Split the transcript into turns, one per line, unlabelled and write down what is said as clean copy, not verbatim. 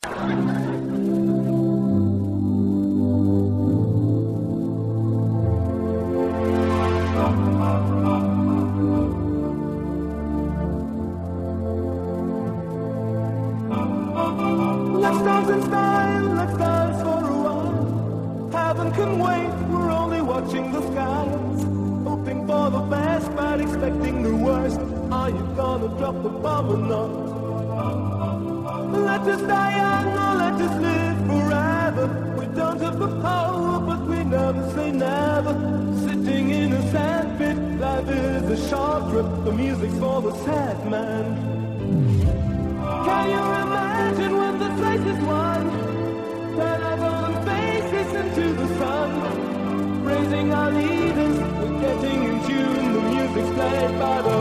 Let's dance in style, let's dance for a while. Heaven can wait, we're only watching the skies. Hoping for the best, but expecting the worst. Are you gonna drop the bomb or not? Let us die young or let us live forever. We don't have the power, but we never say never. Sitting in a sandpit, life is a short trip. The music's for the sad man. Can you imagine when the place is won? Turn our golden faces into the sun. Raising our leaders, we're getting in tune. The music's played by the